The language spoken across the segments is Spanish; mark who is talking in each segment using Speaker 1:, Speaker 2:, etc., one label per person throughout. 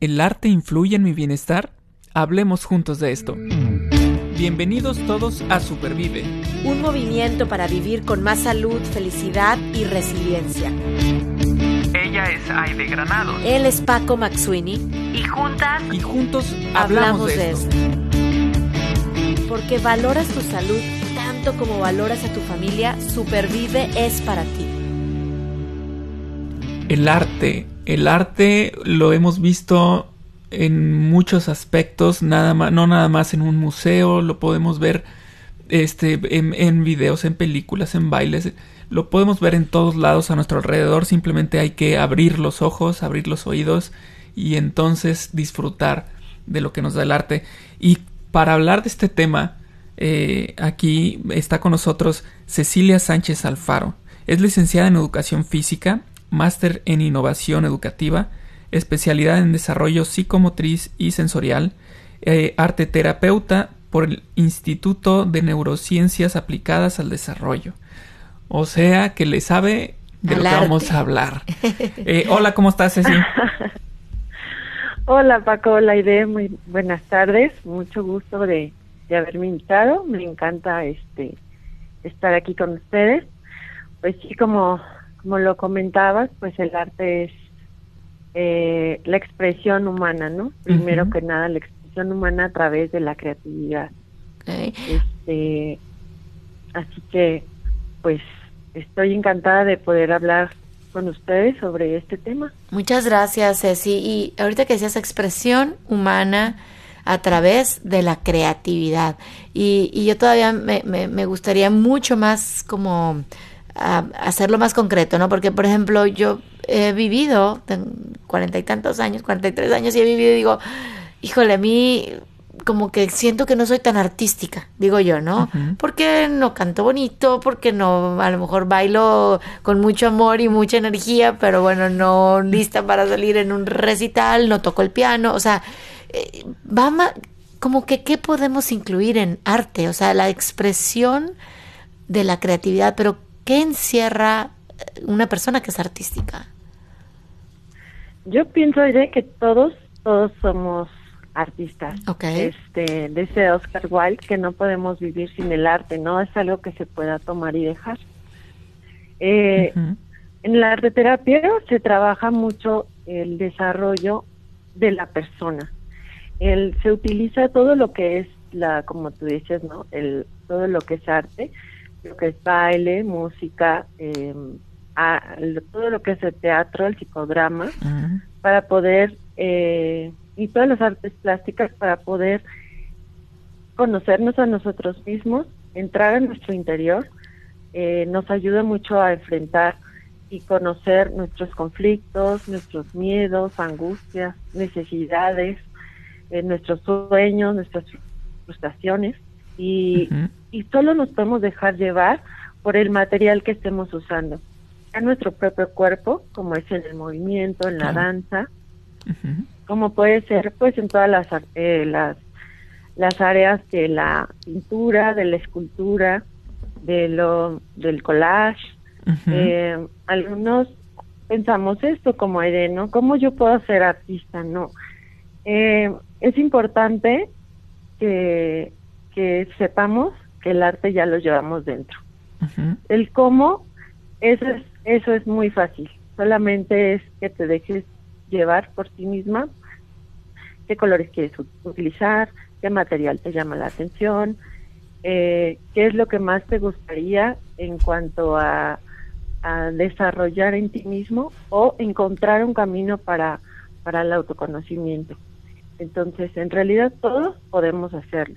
Speaker 1: ¿El arte influye en mi bienestar? Hablemos juntos de esto. Bienvenidos todos a Supervive.
Speaker 2: Un movimiento para vivir con más salud, felicidad y resiliencia.
Speaker 1: Ella es Aide Granados.
Speaker 2: Él es Paco Maxuini.
Speaker 1: Y juntos hablamos de esto.
Speaker 2: Porque valoras tu salud tanto como valoras a tu familia, Supervive es para ti.
Speaker 1: El arte lo hemos visto en muchos aspectos, no nada más en un museo, lo podemos ver en videos, en películas, en bailes, lo podemos ver en todos lados a nuestro alrededor. Simplemente hay que abrir los ojos, abrir los oídos y entonces disfrutar de lo que nos da el arte. Y para hablar de este tema, aquí está con nosotros Cecilia Sánchez Alfaro. Es licenciada en Educación Física, máster en Innovación Educativa, especialidad en Desarrollo Psicomotriz y Sensorial, arteterapeuta por el Instituto de Neurociencias Aplicadas al Desarrollo. O sea, que le sabe de lo que vamos a hablar. Hola, ¿cómo estás, Ceci?
Speaker 3: Hola, Paco, hola, Aide, muy buenas tardes. Mucho gusto de haberme invitado. Me encanta estar aquí con ustedes. Pues sí, como lo comentabas, pues el arte es la expresión humana, ¿no? Primero que nada, la expresión humana a través de la creatividad.
Speaker 2: Okay.
Speaker 3: Así que, pues, estoy encantada de poder hablar con ustedes sobre este tema.
Speaker 2: Muchas gracias, Ceci. Y ahorita que decías expresión humana a través de la creatividad. Y yo todavía me gustaría mucho más como hacerlo más concreto, ¿no? Porque, por ejemplo, yo he vivido 40 y tantos años, 43 años y he vivido y digo, híjole, a mí como que siento que no soy tan artística, digo yo, ¿no? Uh-huh. Porque no canto bonito, porque no, a lo mejor bailo con mucho amor y mucha energía, pero bueno, no lista para salir en un recital, no toco el piano, o sea, como que ¿qué podemos incluir en arte? O sea, la expresión de la creatividad, pero ¿qué encierra una persona que es artística?
Speaker 3: Yo pienso, Aide, que todos somos artistas.
Speaker 2: Okay.
Speaker 3: Dice Oscar Wilde que no podemos vivir sin el arte, no es algo que se pueda tomar y dejar. Uh-huh. En la arteterapia se trabaja mucho el desarrollo de la persona. Se utiliza todo lo que es como tú dices, ¿no? Todo lo que es arte, lo que es baile, música, todo lo que es el teatro, el psicodrama, uh-huh, para poder, y todas las artes plásticas para poder conocernos a nosotros mismos, entrar en nuestro interior, nos ayuda mucho a enfrentar y conocer nuestros conflictos, nuestros miedos, angustias, necesidades, nuestros sueños, nuestras frustraciones, y solo nos podemos dejar llevar por el material que estemos usando, a nuestro propio cuerpo, como es en el movimiento, en la danza, uh-huh, como puede ser pues en todas las áreas de la pintura, de la escultura, del collage. Uh-huh. Algunos pensamos esto como Aide, ¿no? ¿Cómo yo puedo ser artista? No. Es importante que sepamos que el arte ya lo llevamos dentro. Uh-huh. El cómo, eso es muy fácil. Solamente es que te dejes llevar por ti misma, qué colores quieres utilizar, qué material te llama la atención, qué es lo que más te gustaría en cuanto a desarrollar en ti mismo o encontrar un camino para el autoconocimiento. Entonces, en realidad todos podemos hacerlo.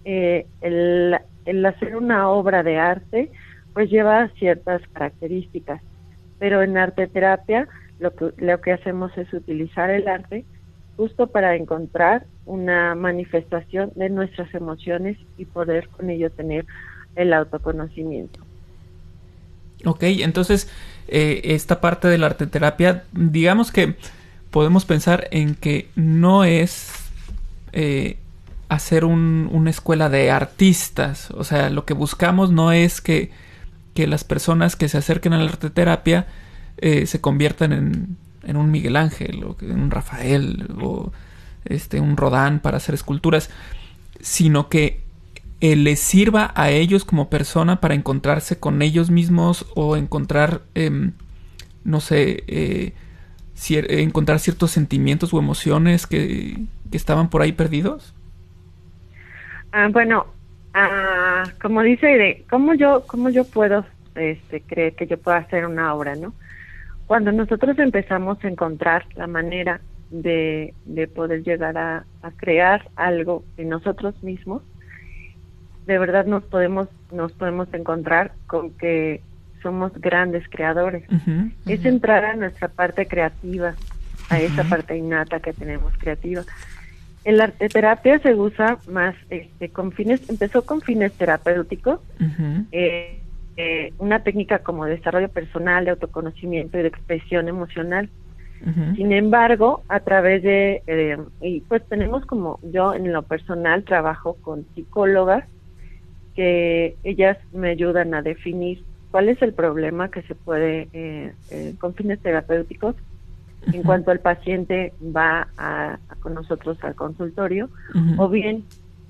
Speaker 3: El hacer una obra de arte pues lleva ciertas características, pero en arteterapia lo que hacemos es utilizar el arte justo para encontrar una manifestación de nuestras emociones y poder con ello tener el autoconocimiento.
Speaker 1: Ok, entonces esta parte de la arteterapia, digamos que podemos pensar en que no es hacer una escuela de artistas. O sea, lo que buscamos no es que las personas que se acerquen a la arteterapia se conviertan un Miguel Ángel o en un Rafael o un Rodin para hacer esculturas, sino que les sirva a ellos como persona para encontrarse con ellos mismos o encontrar, encontrar ciertos sentimientos o emociones que estaban por ahí perdidos?
Speaker 3: Como dice, ¿cómo yo puedo creer que yo pueda hacer una obra, ¿no? Cuando nosotros empezamos a encontrar la manera de poder llegar a crear algo en nosotros mismos, de verdad nos podemos encontrar con que somos grandes creadores. Es entrar a nuestra parte creativa, a esa parte innata que tenemos creativa. El arte terapia se usa más empezó con fines terapéuticos, una técnica como desarrollo personal, de autoconocimiento y de expresión emocional. Sin embargo, a través de, y pues tenemos, como yo en lo personal trabajo con psicólogas, que ellas me ayudan a definir cuál es el problema que se puede, con fines terapéuticos, en cuanto el paciente va con nosotros al consultorio, o bien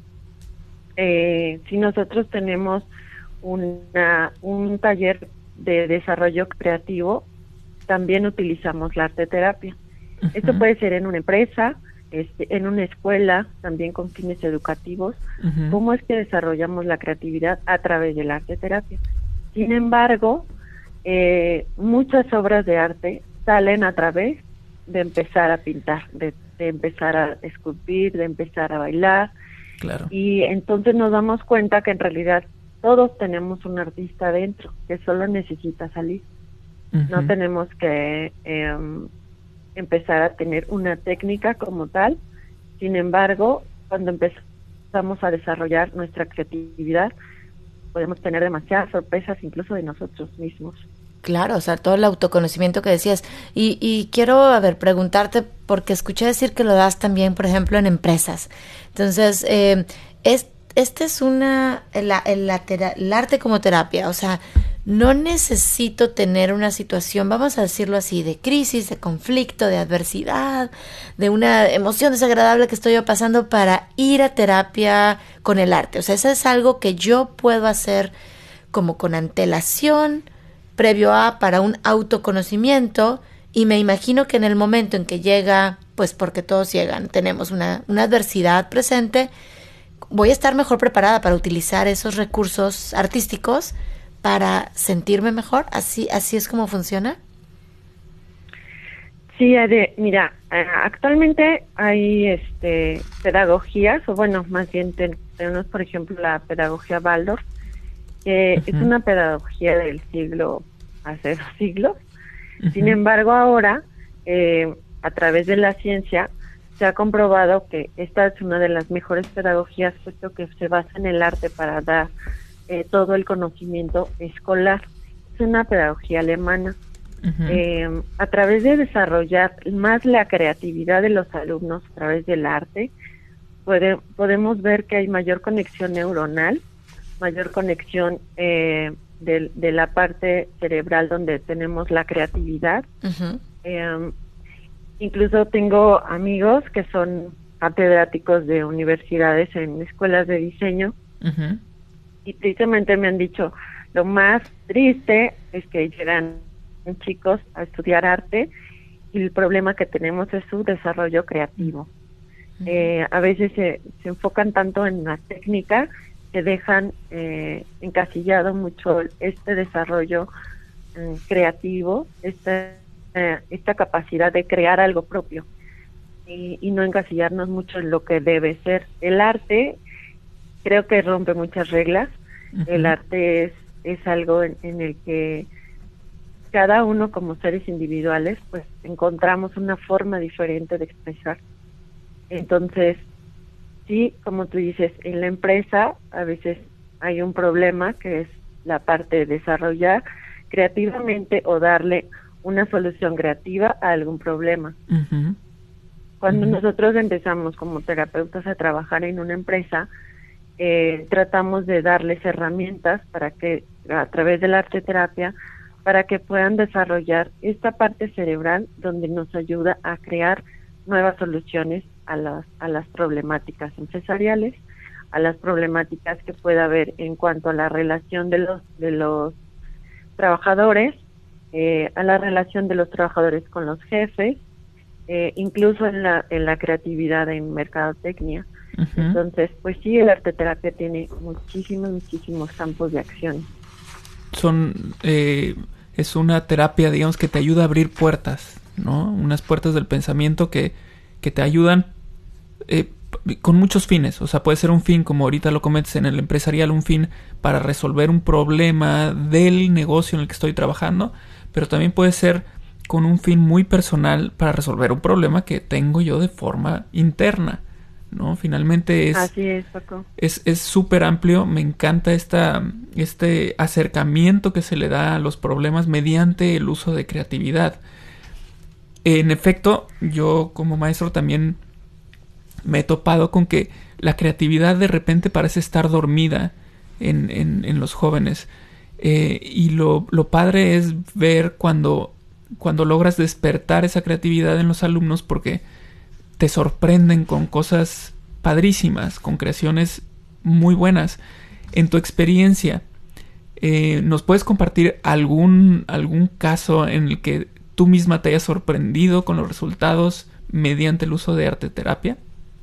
Speaker 3: si nosotros tenemos un taller de desarrollo creativo, también utilizamos la arte terapia. Esto puede ser en una empresa, en una escuela, también con fines educativos. ¿Cómo es que desarrollamos la creatividad? A través del arte terapia. Sin embargo, muchas obras de arte salen a través de empezar a pintar, de empezar a esculpir, de empezar a bailar.
Speaker 1: Claro.
Speaker 3: Y entonces nos damos cuenta que en realidad todos tenemos un artista dentro que solo necesita salir. No tenemos que empezar a tener una técnica como tal. Sin embargo, cuando empezamos a desarrollar nuestra creatividad, podemos tener demasiadas sorpresas incluso de nosotros mismos.
Speaker 2: Claro, o sea, todo el autoconocimiento que decías. Y quiero, preguntarte, porque escuché decir que lo das también, por ejemplo, en empresas. Entonces, este es el arte como terapia. O sea, no necesito tener una situación, vamos a decirlo así, de crisis, de conflicto, de adversidad, de una emoción desagradable que estoy yo pasando para ir a terapia con el arte. O sea, eso es algo que yo puedo hacer como con antelación, previo para un autoconocimiento, y me imagino que en el momento en que llega, pues porque todos llegan, tenemos una adversidad presente, voy a estar mejor preparada para utilizar esos recursos artísticos para sentirme mejor. ¿Así es como funciona?
Speaker 3: Sí, mira, actualmente hay pedagogías, o bueno, más bien tenemos, por ejemplo, la pedagogía Waldorf, que es una pedagogía del hace 2 siglos. Sin embargo, ahora, a través de la ciencia, se ha comprobado que esta es una de las mejores pedagogías, puesto que se basa en el arte para dar todo el conocimiento escolar. Es una pedagogía alemana. A través de desarrollar más la creatividad de los alumnos a través del arte, podemos ver que hay mayor conexión neuronal, mayor conexión de la parte cerebral donde tenemos la creatividad. Incluso tengo amigos que son catedráticos de universidades en escuelas de diseño, y precisamente me han dicho, lo más triste es que llegan chicos a estudiar arte y el problema que tenemos es su desarrollo creativo. A veces se enfocan tanto en la técnica que dejan encasillado mucho este desarrollo creativo, esta capacidad de crear algo propio, y no encasillarnos mucho en lo que debe ser. El arte creo que rompe muchas reglas. El arte es algo en el que cada uno como seres individuales pues encontramos una forma diferente de expresar. Entonces, sí, como tú dices, en la empresa a veces hay un problema que es la parte de desarrollar creativamente o darle una solución creativa a algún problema. Cuando nosotros empezamos como terapeutas a trabajar en una empresa, tratamos de darles herramientas para que a través de la arte terapia para que puedan desarrollar esta parte cerebral donde nos ayuda a crear nuevas soluciones a las problemáticas empresariales, a las problemáticas que pueda haber en cuanto a la relación de los trabajadores, a la relación de los trabajadores con los jefes, incluso en la creatividad en mercadotecnia.
Speaker 1: Uh-huh.
Speaker 3: Entonces, pues sí, el arteterapia tiene muchísimos campos de acción.
Speaker 1: Es una terapia, digamos, que te ayuda a abrir puertas, ¿no? Unas puertas del pensamiento que te ayudan con muchos fines. O sea, puede ser un fin, como ahorita lo comentas en el empresarial, un fin para resolver un problema del negocio en el que estoy trabajando, pero también puede ser con un fin muy personal para resolver un problema que tengo yo de forma interna, ¿no? Finalmente
Speaker 3: así es, Paco.
Speaker 1: Es súper amplio. Me encanta este acercamiento que se le da a los problemas mediante el uso de creatividad. En efecto, yo como maestro también me he topado con que la creatividad de repente parece estar dormida en los jóvenes. Y lo padre es ver cuando logras despertar esa creatividad en los alumnos, porque te sorprenden con cosas padrísimas, con creaciones muy buenas. En tu experiencia, ¿nos puedes compartir algún caso en el que tú misma te hayas sorprendido con los resultados mediante el uso de arteterapia?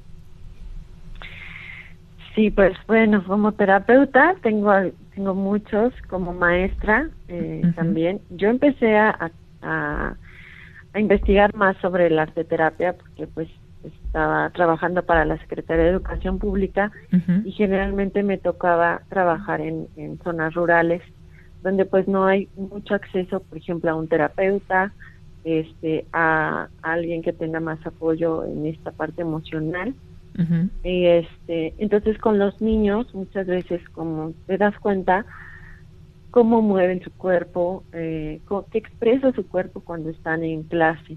Speaker 3: Sí, pues bueno, como terapeuta tengo muchos, como maestra
Speaker 1: Uh-huh.
Speaker 3: también. Yo empecé a investigar más sobre la arteterapia porque pues estaba trabajando para la Secretaría de Educación Pública. Uh-huh. Y generalmente me tocaba trabajar en zonas rurales donde pues no hay mucho acceso, por ejemplo, a un terapeuta, a alguien que tenga más apoyo en esta parte emocional. Uh-huh. Y entonces con los niños muchas veces, como te das cuenta, cómo mueven su cuerpo, qué expresa su cuerpo cuando están en clase.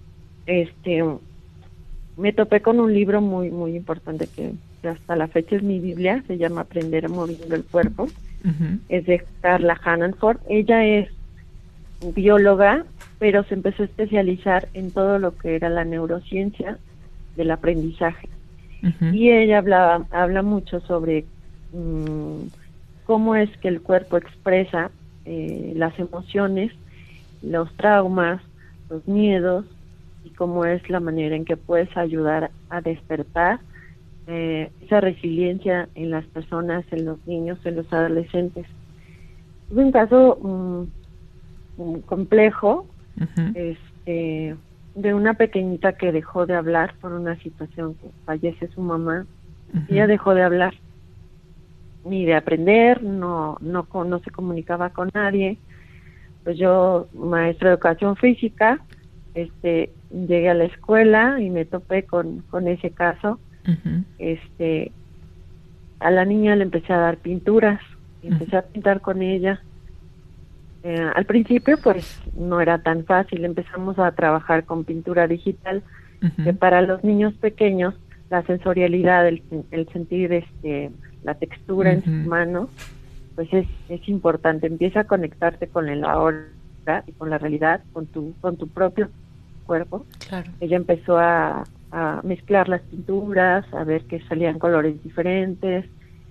Speaker 3: Me topé con un libro muy importante que hasta la fecha es mi Biblia, se llama Aprender moviendo el cuerpo. Uh-huh. Es de Carla Hananford. Ella es bióloga, pero se empezó a especializar en todo lo que era la neurociencia del aprendizaje. Uh-huh. Y ella habla mucho sobre cómo es que el cuerpo expresa las emociones, los traumas, los miedos, y cómo es la manera en que puedes ayudar a despertar esa resiliencia en las personas, en los niños, en los adolescentes. Es un caso complejo. Uh-huh. De una pequeñita que dejó de hablar por una situación que fallece su mamá. Uh-huh. Ella dejó de hablar, ni de aprender, no se comunicaba con nadie. Pues yo, maestra de educación física, llegué a la escuela y me topé con ese caso. Uh-huh. A la niña le empecé a dar pinturas, empecé a pintar con ella. Al principio pues no era tan fácil, empezamos a trabajar con pintura digital. Uh-huh. Que para los niños pequeños la sensorialidad, el sentir la textura uh-huh. en sus manos, pues es importante. Empieza a conectarte con el ahora y con la realidad, con tu propio cuerpo. Claro. Ella empezó a mezclar las pinturas, a ver que salían colores diferentes,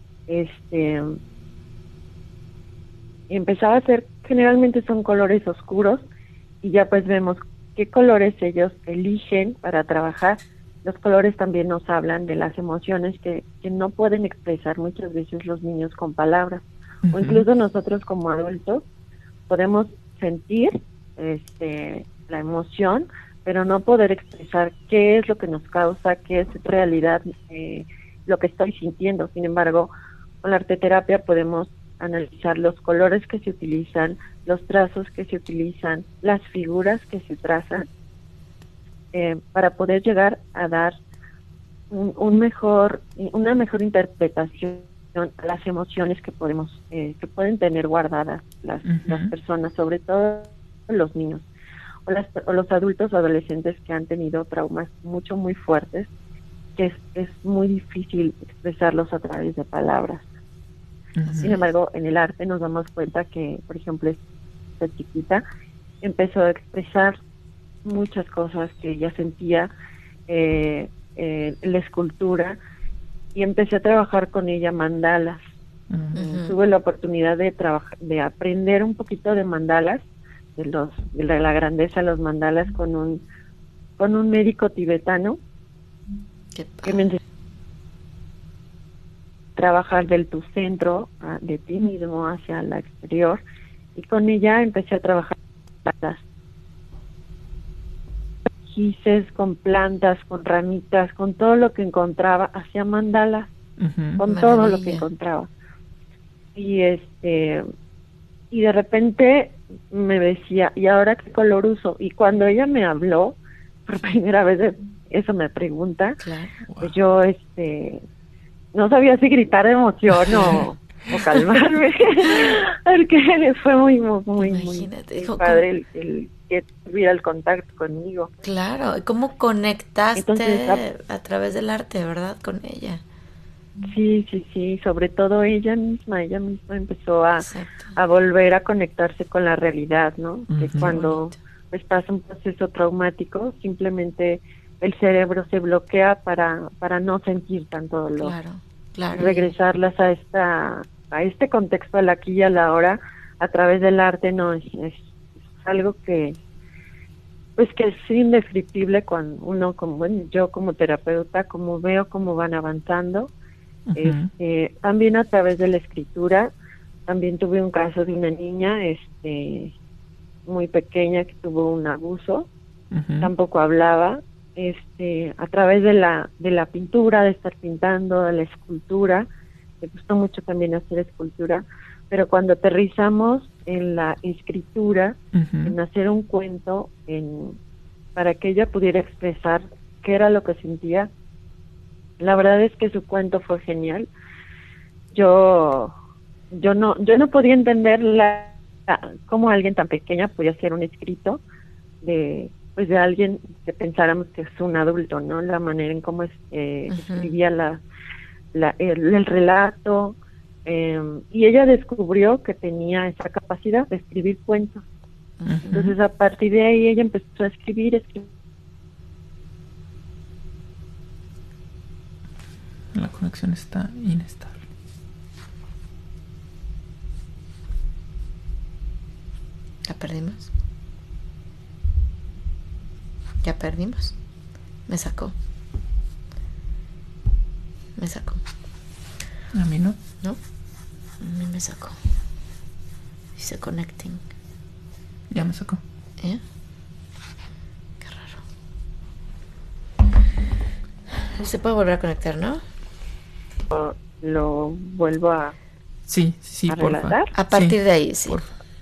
Speaker 3: y empezaba a hacer, generalmente son colores oscuros, y ya pues vemos qué colores ellos eligen para trabajar. Los colores también nos hablan de las emociones que no pueden expresar muchas veces los niños con palabras. Uh-huh. O incluso nosotros como adultos podemos sentir la emoción, pero no poder expresar qué es lo que nos causa, qué es en realidad lo que estoy sintiendo. Sin embargo, con la arteterapia podemos analizar los colores que se utilizan, los trazos que se utilizan, las figuras que se trazan, para poder llegar a dar una mejor interpretación a las emociones que pueden tener guardadas las personas, sobre todo los niños o los adultos o adolescentes que han tenido traumas muy fuertes, que es muy difícil expresarlos a través de palabras. Uh-huh. Sin embargo, en el arte nos damos cuenta que, por ejemplo, esta chiquita, empezó a expresar muchas cosas que ella sentía la escultura, y empecé a trabajar con ella mandalas. Tuve la oportunidad de aprender un poquito de mandalas, de la grandeza de los mandalas con un médico tibetano que me enseñó a trabajar del tu centro, de ti mismo hacia el exterior, y con ella empecé a trabajar mandalas. Gises, con plantas, con ramitas, con todo lo que encontraba, hacía mandalas, con todo lo que encontraba. Y y de repente me decía, ¿y ahora qué color uso? Y cuando ella me habló, por primera vez eso me pregunta,
Speaker 2: Claro.
Speaker 3: pues yo no sabía si gritar de emoción o calmarme, porque fue muy padre el que tuviera el contacto conmigo.
Speaker 2: Claro, ¿cómo conectaste
Speaker 3: Entonces,
Speaker 2: a través del arte, verdad, con ella?
Speaker 3: Sí, sobre todo ella misma empezó a volver a conectarse con la realidad, ¿no? Que cuando pues pasa un proceso traumático, simplemente el cerebro se bloquea para no sentir tanto dolor.
Speaker 2: Claro.
Speaker 3: Regresarlas a este contexto, al aquí y a la hora, a través del arte, no es algo que es indescriptible cuando uno, yo como terapeuta, como veo cómo van avanzando. También a través de la escritura. También tuve un caso de una niña muy pequeña que tuvo un abuso, tampoco hablaba. A través de la pintura, de estar pintando, de la escultura, me gustó mucho también hacer escultura, pero cuando aterrizamos en la escritura, en hacer un cuento, para que ella pudiera expresar qué era lo que sentía, la verdad es que su cuento fue genial. Yo no podía entender cómo alguien tan pequeña podía hacer un escrito de alguien que pensáramos que es un adulto, ¿no? La manera en cómo escribía el relato, y ella descubrió que tenía esa capacidad de escribir cuentos. Entonces, a partir de ahí, ella empezó a escribir.
Speaker 1: La conexión está inestable.
Speaker 2: ¿La perdimos? ¿Ya perdimos? Me sacó.
Speaker 1: ¿A mí no?
Speaker 2: ¿No? A mí me sacó. Dice connecting.
Speaker 1: Ya me sacó.
Speaker 2: Qué raro. Se puede volver a conectar, ¿no?
Speaker 3: Lo vuelvo a relatar.
Speaker 2: A partir de ahí, sí.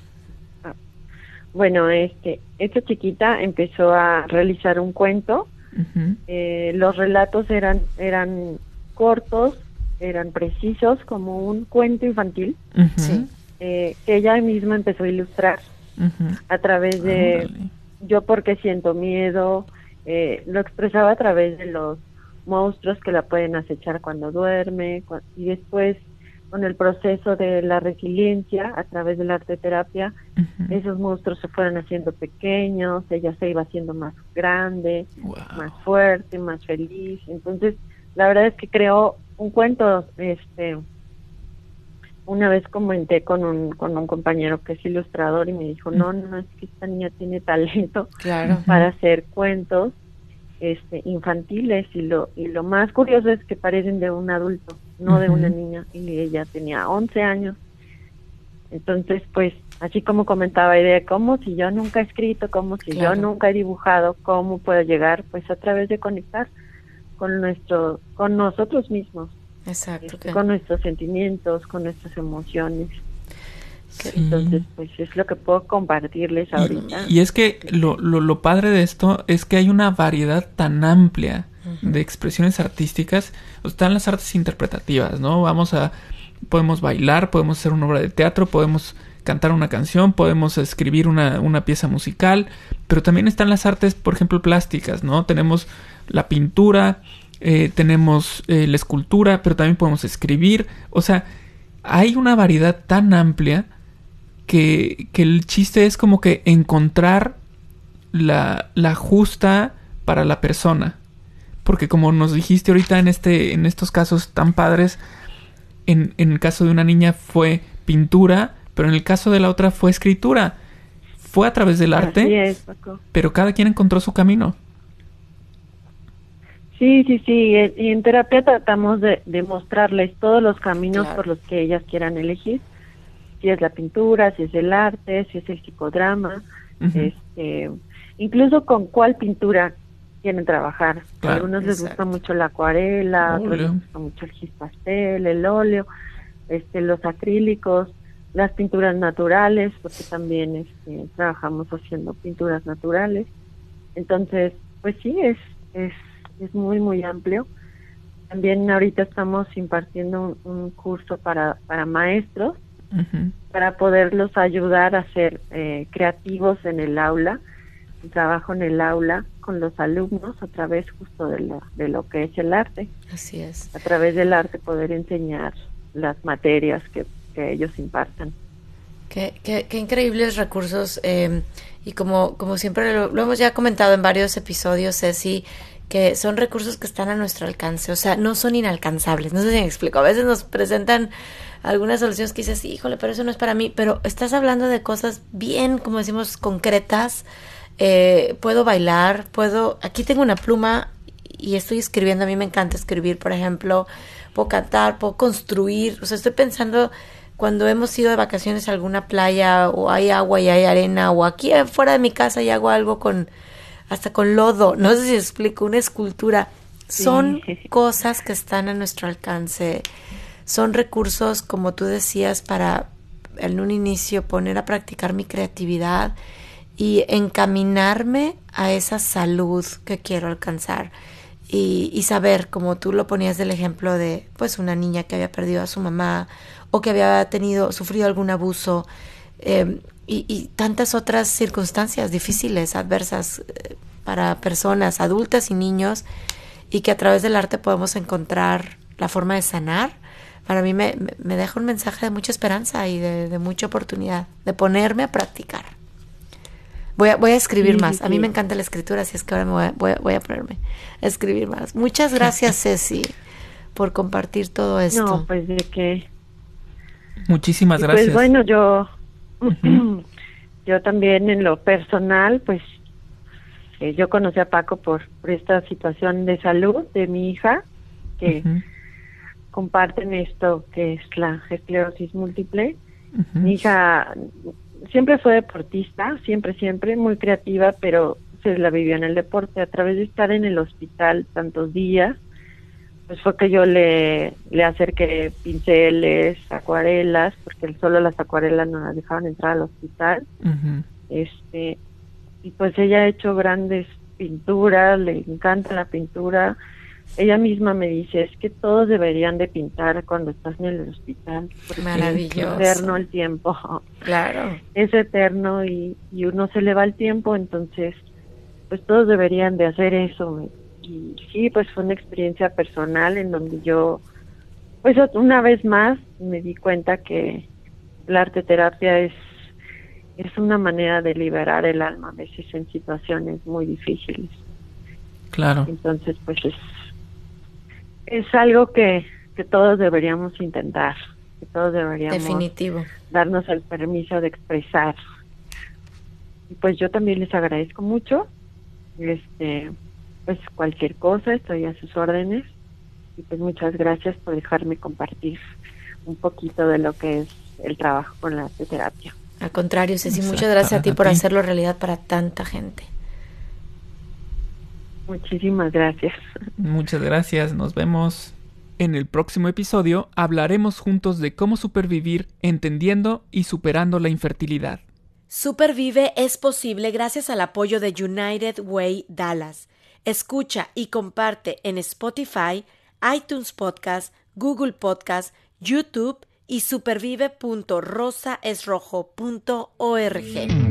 Speaker 3: Bueno, esta chiquita empezó a realizar un cuento. Los relatos eran cortos, eran precisos, como un cuento infantil, que ella misma empezó a ilustrar a través de yo porque siento miedo. Lo expresaba a través de los monstruos que la pueden acechar cuando duerme, y después con el proceso de la resiliencia a través de la arteterapia, esos monstruos se fueron haciendo pequeños, ella se iba haciendo más grande, más fuerte, más feliz. Entonces, la verdad es que creó un cuento. Una vez comenté con un compañero que es ilustrador y me dijo, no, es que esta niña tiene talento para hacer cuentos infantiles, y lo más curioso es que parecen de un adulto, no de una niña, y ella tenía 11 años. Entonces, pues, así como comentaba Idea, como si yo nunca he escrito, como si yo nunca he dibujado, ¿cómo puedo llegar? Pues a través de conectar con nosotros mismos.
Speaker 2: Exacto.
Speaker 3: Con nuestros sentimientos, con nuestras emociones. Entonces, pues es lo que puedo compartirles ahorita.
Speaker 1: Y es que lo padre de esto es que hay una variedad tan amplia de expresiones artísticas. Están las artes interpretativas, ¿no? Podemos bailar, podemos hacer una obra de teatro, podemos cantar una canción, podemos escribir una pieza musical, pero también están las artes, por ejemplo, plásticas, ¿no? Tenemos la pintura, tenemos la escultura, pero también podemos escribir. O sea, hay una variedad tan amplia que el chiste es como que encontrar la justa para la persona. Porque como nos dijiste ahorita en estos casos tan padres, en el caso de una niña fue pintura, pero en el caso de la otra fue escritura. Fue a través del arte,
Speaker 3: Así es, Paco.
Speaker 1: pero cada quien encontró su camino.
Speaker 3: Sí. Y en terapia tratamos de mostrarles todos los caminos
Speaker 2: Claro.
Speaker 3: por los que ellas quieran elegir. Si es la pintura, si es el arte, si es el psicodrama,
Speaker 1: Ujú.
Speaker 3: incluso con cuál pintura quieren trabajar.
Speaker 1: Claro.
Speaker 3: A algunos les gusta
Speaker 2: Exacto.
Speaker 3: mucho la acuarela, a otros
Speaker 1: Óleo.
Speaker 3: les gusta mucho el gis pastel, el óleo, los acrílicos, las pinturas naturales, porque también trabajamos haciendo pinturas naturales. Entonces, pues sí, es muy, muy amplio. También ahorita estamos impartiendo un curso para maestros,
Speaker 1: Ujú.
Speaker 3: para poderlos ayudar a ser creativos en el aula, el trabajo en el aula con los alumnos a través justo de lo que es el arte.
Speaker 2: Así es.
Speaker 3: A través del arte poder enseñar las materias que ellos impartan.
Speaker 2: Qué increíbles recursos. Y como siempre lo hemos ya comentado en varios episodios, Ceci, que son recursos que están a nuestro alcance. O sea, no son inalcanzables. No sé si me explico. A veces nos presentan algunas soluciones que dices, híjole, pero eso no es para mí. Pero estás hablando de cosas bien, como decimos, concretas. Puedo bailar, aquí tengo una pluma y estoy escribiendo. A mí me encanta escribir, por ejemplo. Puedo cantar, puedo construir. O sea, estoy pensando cuando hemos ido de vacaciones a alguna playa o hay agua y hay arena, o aquí fuera de mi casa y hago algo hasta con lodo, no sé si explico, una escultura. Son cosas que están a nuestro alcance. Son recursos, como tú decías, para en un inicio poner a practicar mi creatividad y encaminarme a esa salud que quiero alcanzar. Y saber, como tú lo ponías del ejemplo de pues una niña que había perdido a su mamá o que había sufrido algún abuso, y tantas otras circunstancias difíciles, adversas, para personas adultas y niños, y que a través del arte podemos encontrar la forma de sanar. Para mí me deja un mensaje de mucha esperanza y de mucha oportunidad de ponerme a practicar. Voy a escribir más.
Speaker 3: Sí.
Speaker 2: A mí me encanta la escritura, así es que ahora voy a ponerme a escribir más. Muchas gracias, Ceci, por compartir todo esto.
Speaker 3: No, pues de que...
Speaker 1: Muchísimas
Speaker 3: Y
Speaker 1: gracias.
Speaker 3: pues bueno, yo
Speaker 1: Ujú.
Speaker 3: yo también en lo personal, pues yo conocí a Paco por esta situación de salud de mi hija, que
Speaker 1: Ujú.
Speaker 3: comparten esto que es la esclerosis múltiple.
Speaker 1: Ujú.
Speaker 3: Mi hija siempre fue deportista, siempre, muy creativa, pero se la vivió en el deporte. A través de estar en el hospital tantos días, pues fue que yo le acerqué pinceles, acuarelas, porque solo las acuarelas no las dejaban entrar al hospital.
Speaker 1: Ujú.
Speaker 3: Y pues ella ha hecho grandes pinturas, le encanta la pintura. Ella misma me dice, es que todos deberían de pintar cuando estás en el hospital, porque
Speaker 2: Maravilloso.
Speaker 3: es eterno el tiempo.
Speaker 2: Claro.
Speaker 3: Es eterno y uno se le va el tiempo, entonces pues todos deberían de hacer eso. Y sí, pues fue una experiencia personal en donde yo, pues una vez más me di cuenta que la arteterapia es una manera de liberar el alma a veces en situaciones muy difíciles.
Speaker 1: Claro.
Speaker 3: Entonces pues es algo que todos deberíamos intentar, que todos deberíamos
Speaker 2: Definitivo.
Speaker 3: darnos el permiso de expresar. Y pues yo también les agradezco mucho, pues cualquier cosa, estoy a sus órdenes, y pues muchas gracias por dejarme compartir un poquito de lo que es el trabajo con la arteterapia.
Speaker 2: Al contrario, Ceci,
Speaker 1: Exacto,
Speaker 2: muchas gracias a ti por
Speaker 1: a ti.
Speaker 2: hacerlo realidad para tanta gente.
Speaker 3: Muchísimas gracias.
Speaker 1: Muchas gracias. Nos vemos. En el próximo episodio hablaremos juntos de cómo supervivir entendiendo y superando la infertilidad.
Speaker 2: Supervive es posible gracias al apoyo de United Way Dallas. Escucha y comparte en Spotify, iTunes Podcast, Google Podcast, YouTube y supervive.rosaesrojo.org.